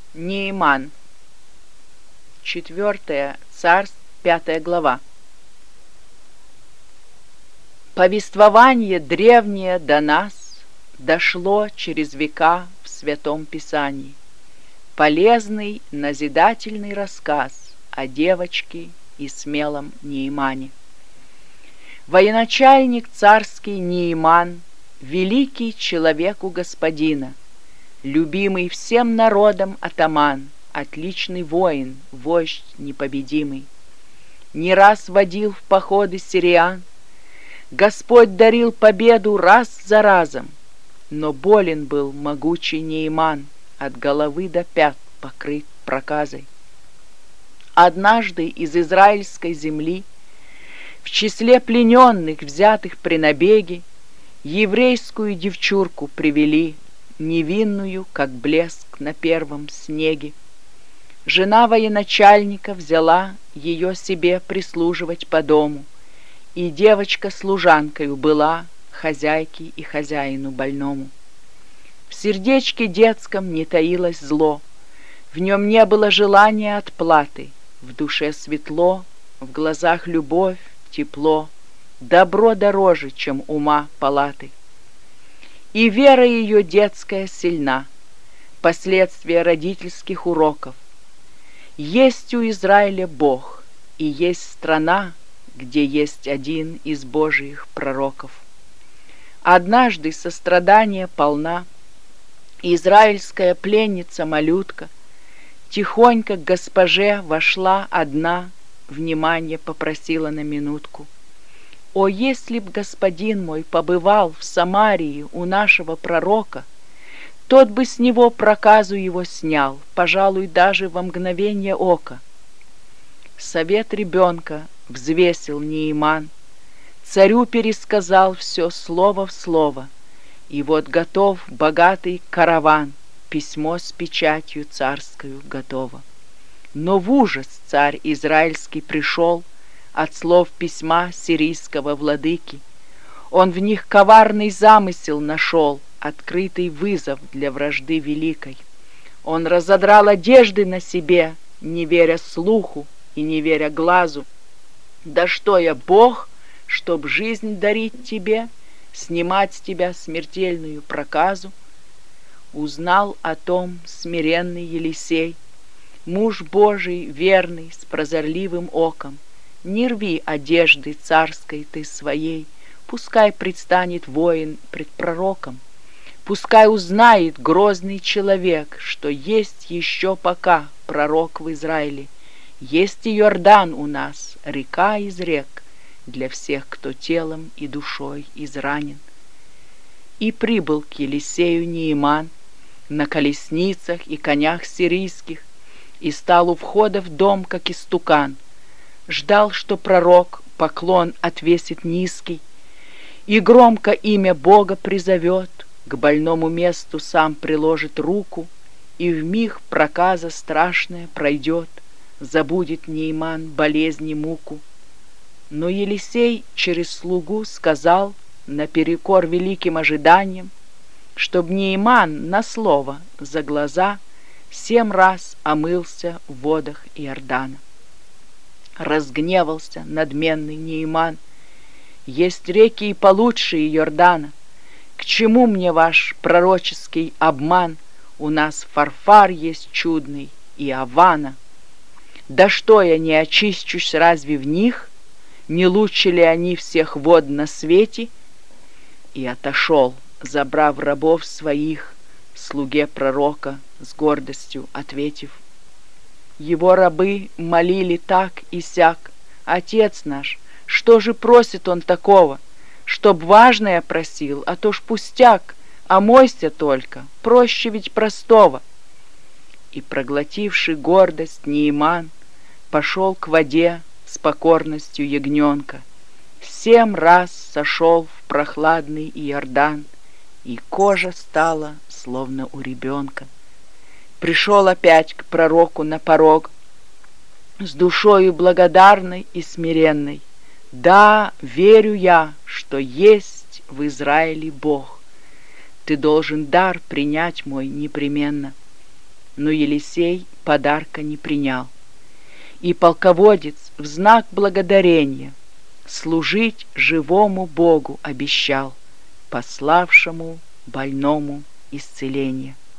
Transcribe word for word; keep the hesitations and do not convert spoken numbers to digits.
Нейман. Четвертая Царств, пятая глава. Повествование древнее до нас дошло через века в Святом Писании. Полезный, назидательный рассказ о девочке и смелом Неймане. Военачальник царский Нейман, великий человек у господина, любимый всем народом атаман, отличный воин, вождь непобедимый. Не раз водил в походы сириян, Господь дарил победу раз за разом, но болен был могучий Нейман, от головы до пят покрыт проказой. Однажды из израильской земли, в числе плененных, взятых при набеге, еврейскую девчурку привели, невинную, как блеск на первом снеге. Жена военачальника взяла ее себе прислуживать по дому, и девочка служанкою была хозяйке и хозяину больному. В сердечке детском не таилось зло, в нем не было желания отплаты, в душе светло, в глазах любовь, тепло, добро дороже, чем ума палаты. И вера ее детская сильна, последствия родительских уроков. Есть у Израиля Бог, и есть страна, где есть один из Божьих пророков. Однажды сострадание полна, израильская пленница-малютка тихонько к госпоже вошла одна, внимание попросила на минутку. «О, если б господин мой побывал в Самарии у нашего пророка, тот бы с него проказу его снял, пожалуй, даже во мгновение ока». Совет ребенка взвесил Нейман, царю пересказал все слово в слово, и вот готов богатый караван, письмо с печатью царскою готово. Но в ужас царь израильский пришел от слов письма сирийского владыки. Он в них коварный замысел нашел, открытый вызов для вражды великой. Он разодрал одежды на себе, не веря слуху и не веря глазу. «Да что я, Бог, чтоб жизнь дарить тебе, снимать с тебя смертельную проказу?» Узнал о том смиренный Елисей, муж Божий верный с прозорливым оком. Не рви одежды царской ты своей, пускай предстанет воин пред пророком. Пускай узнает грозный человек, что есть еще пока пророк в Израиле. Есть и Иордан у нас, река из рек, для всех, кто телом и душой изранен. И прибыл к Елисею Нейман на колесницах и конях сирийских, и стал у входа в дом, как истукан. Ждал, что пророк поклон отвесит низкий, и громко имя Бога призовет, к больному месту сам приложит руку, и вмиг проказа страшная пройдет, забудет Нейман болезни муку. Но Елисей через слугу сказал, наперекор великим ожиданиям, чтоб Нейман на слово за глаза семь раз омылся в водах Иордана. Разгневался надменный Нейман. Есть реки и получше Иордана. К чему мне ваш пророческий обман? У нас Фарфар есть чудный и Авана. Да что я не очищусь разве в них? Не лучше ли они всех вод на свете? И отошел, забрав рабов своих, слуге пророка с гордостью ответив. Его рабы молили так и сяк: «Отец наш, что же просит он такого? Чтоб важное просил, а то ж пустяк, омойся только, проще ведь простого». И, проглотивший гордость, Нейман пошел к воде с покорностью ягненка. Семь раз сошел в прохладный Иордан, и кожа стала, словно у ребенка. Пришел опять к пророку на порог, с душою благодарной и смиренной. «Да, верю я, что есть в Израиле Бог. Ты должен дар принять мой непременно». но Елисей подарка не принял. И полководец в знак благодарения служить живому Богу обещал, пославшему больному исцеление.